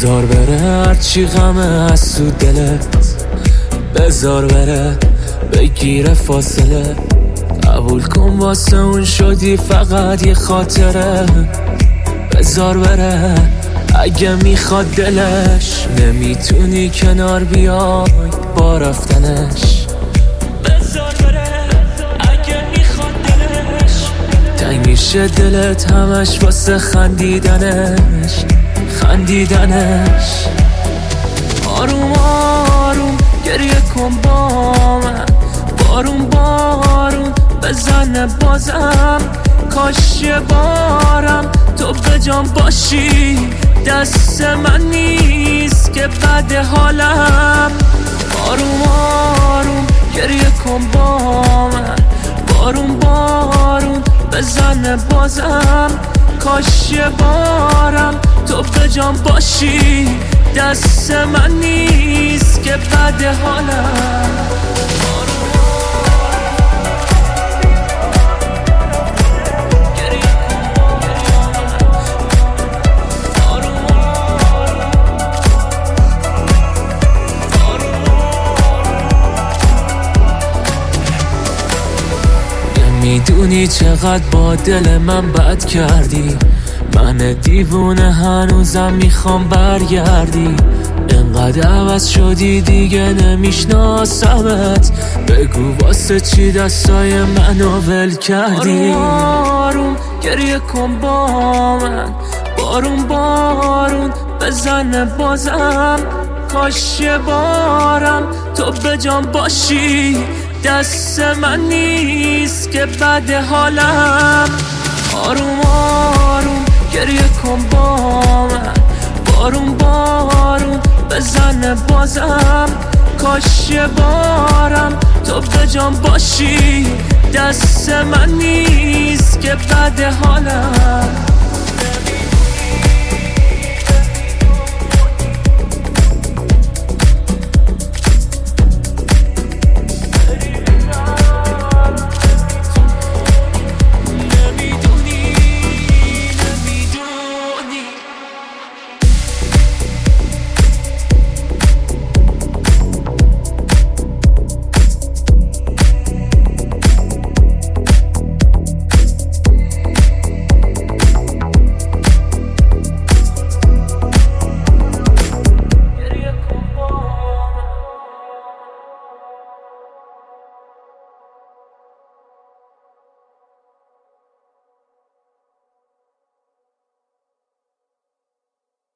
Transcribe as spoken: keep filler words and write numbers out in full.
بزار بره هرچی غمه از تو دلت، بزار بره بگیره فاصله. قبول کن واسه اون شدی فقط یه خاطره. بزار بره اگه میخواد دلش، نمیتونی کنار بیای با رفتنش. بزار بره اگه میخواد دلش، تنگ میشه دلت همش واسه خندیدنش خندیدنش. آروم آروم گریه کن با من، بارون بارون بزنه بازم. کاش یه بارم تو به جان باشی، دست من نیست که بد حالم. آروم آروم گریه کن با من، بارون بارون بزنه بازم. کاش یه بارم تو به جان باشی، دست من نیست که بد حالم. میدونی چقدر با دل من بد کردی، من دیوونه هنوزم میخوام برگردی. انقدر عوض شدی دیگه نمیشناسمت، بگو واسه چی دستای منو ول کردی. آروم آروم گریه کن با من، بارون بارون بزنه بازم. کاش یه بارم تو به جان باشی، دست من نیست که بد حالم. آروم آروم گریه کن با من، بارون بارون بزنه بازم. کاش یه بارم تو به جان باشی، دست من نیست که بد حالم.